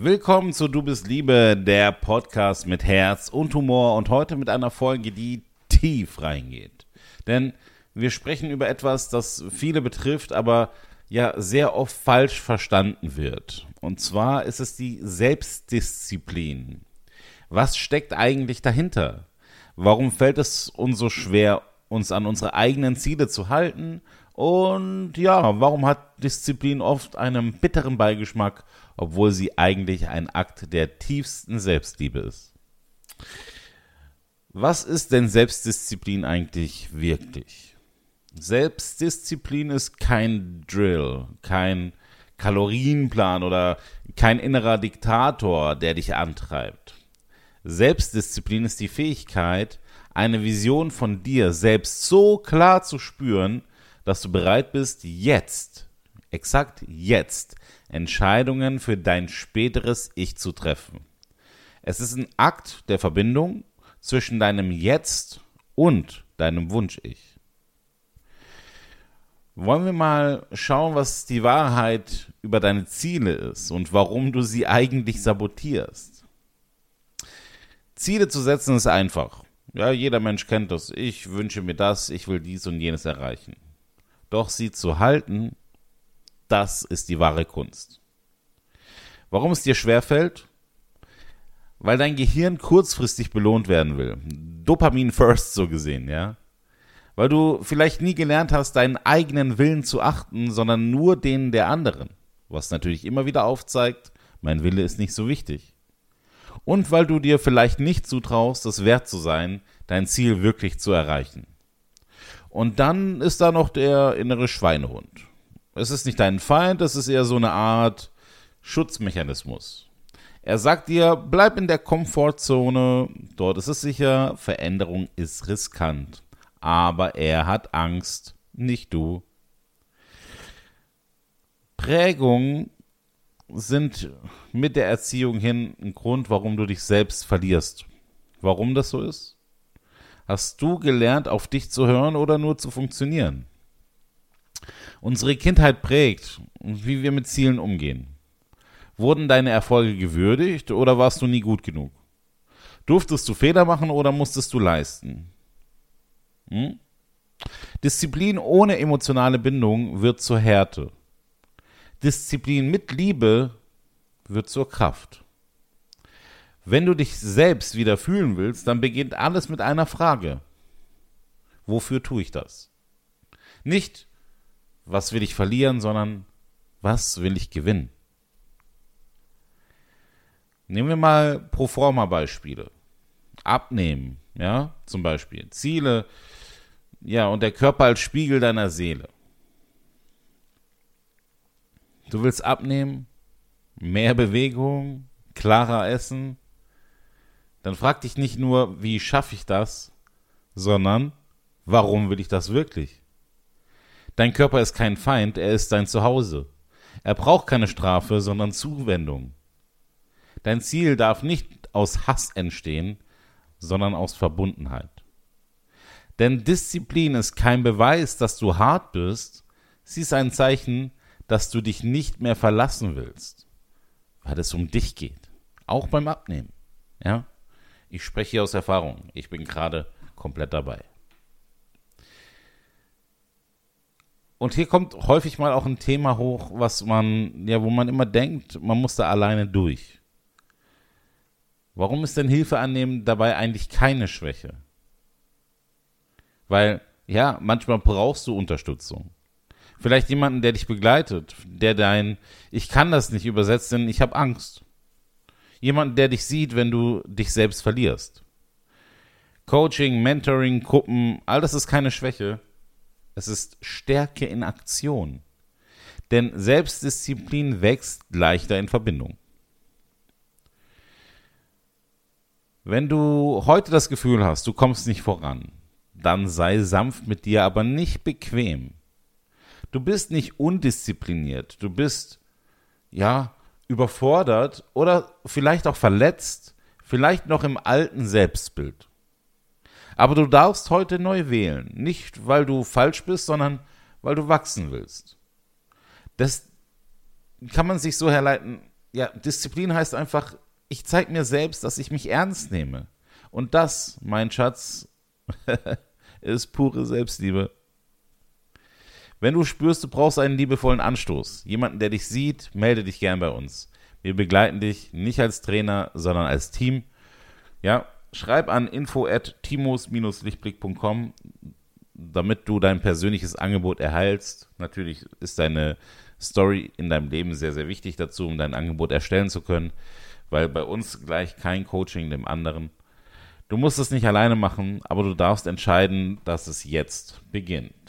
Willkommen zu Du bist Liebe, der Podcast mit Herz und Humor und heute mit einer Folge, die tief reingeht. Denn wir sprechen über etwas, das viele betrifft, aber ja sehr oft falsch verstanden wird. Und zwar ist es die Selbstdisziplin. Was steckt eigentlich dahinter? Warum fällt es uns so schwer, uns an unsere eigenen Ziele zu halten? Und ja, warum hat Disziplin oft einen bitteren Beigeschmack, obwohl sie eigentlich ein Akt der tiefsten Selbstliebe ist? Was ist denn Selbstdisziplin eigentlich wirklich? Selbstdisziplin ist kein Drill, kein Kalorienplan oder kein innerer Diktator, der dich antreibt. Selbstdisziplin ist die Fähigkeit, eine Vision von dir selbst so klar zu spüren, dass du bereit bist, jetzt, exakt jetzt, Entscheidungen für dein späteres Ich zu treffen. Es ist ein Akt der Verbindung zwischen deinem Jetzt und deinem Wunsch-Ich. Wollen wir mal schauen, was die Wahrheit über deine Ziele ist und warum du sie eigentlich sabotierst. Ziele zu setzen ist einfach. Ja, jeder Mensch kennt das. Ich wünsche mir das, ich will dies und jenes erreichen. Doch sie zu halten, das ist die wahre Kunst. Warum es dir schwerfällt? Weil dein Gehirn kurzfristig belohnt werden will. Dopamin first so gesehen, ja. Weil du vielleicht nie gelernt hast, deinen eigenen Willen zu achten, sondern nur den der anderen. Was natürlich immer wieder aufzeigt, mein Wille ist nicht so wichtig. Und weil du dir vielleicht nicht zutraust, es wert zu sein, dein Ziel wirklich zu erreichen. Und dann ist da noch der innere Schweinehund. Es ist nicht dein Feind, es ist eher so eine Art Schutzmechanismus. Er sagt dir, bleib in der Komfortzone, dort ist es sicher, Veränderung ist riskant. Aber er hat Angst, nicht du. Prägungen sind mit der Erziehung hin ein Grund, warum du dich selbst verlierst. Warum das so ist? Hast du gelernt, auf dich zu hören oder nur zu funktionieren? Unsere Kindheit prägt, wie wir mit Zielen umgehen. Wurden deine Erfolge gewürdigt oder warst du nie gut genug? Durftest du Fehler machen oder musstest du leisten? Disziplin ohne emotionale Bindung wird zur Härte. Disziplin mit Liebe wird zur Kraft. Wenn du dich selbst wieder fühlen willst, dann beginnt alles mit einer Frage. Wofür tue ich das? Nicht, was will ich verlieren, sondern was will ich gewinnen? Nehmen wir mal Proforma-Beispiele. Abnehmen, ja, zum Beispiel. Ziele, ja, und der Körper als Spiegel deiner Seele. Du willst abnehmen, mehr Bewegung, klarer essen. Dann frag dich nicht nur, wie schaffe ich das, sondern warum will ich das wirklich? Dein Körper ist kein Feind, er ist dein Zuhause. Er braucht keine Strafe, sondern Zuwendung. Dein Ziel darf nicht aus Hass entstehen, sondern aus Verbundenheit. Denn Disziplin ist kein Beweis, dass du hart bist, sie ist ein Zeichen, dass du dich nicht mehr verlassen willst, weil es um dich geht, auch beim Abnehmen, ja? Ich spreche hier aus Erfahrung. Ich bin gerade komplett dabei. Und hier kommt häufig mal auch ein Thema hoch, wo man immer denkt, man muss da alleine durch. Warum ist denn Hilfe annehmen dabei eigentlich keine Schwäche? Weil, ja, manchmal brauchst du Unterstützung. Vielleicht jemanden, der dich begleitet, der dein Ich kann das nicht übersetzt, denn ich habe Angst. Jemand, der dich sieht, wenn du dich selbst verlierst. Coaching, Mentoring, Gruppen, all das ist keine Schwäche. Es ist Stärke in Aktion. Denn Selbstdisziplin wächst leichter in Verbindung. Wenn du heute das Gefühl hast, du kommst nicht voran, dann sei sanft mit dir, aber nicht bequem. Du bist nicht undiszipliniert, du bist, überfordert oder vielleicht auch verletzt, vielleicht noch im alten Selbstbild. Aber du darfst heute neu wählen, nicht weil du falsch bist, sondern weil du wachsen willst. Das kann man sich so herleiten, ja, Disziplin heißt einfach, ich zeige mir selbst, dass ich mich ernst nehme. Und das, mein Schatz, ist pure Selbstliebe. Wenn du spürst, du brauchst einen liebevollen Anstoß, jemanden, der dich sieht, melde dich gern bei uns. Wir begleiten dich nicht als Trainer, sondern als Team. Ja, schreib an info@timos-lichtblick.com, damit du dein persönliches Angebot erhältst. Natürlich ist deine Story in deinem Leben sehr, sehr wichtig dazu, um dein Angebot erstellen zu können, weil bei uns gleich kein Coaching dem anderen. Du musst es nicht alleine machen, aber du darfst entscheiden, dass es jetzt beginnt.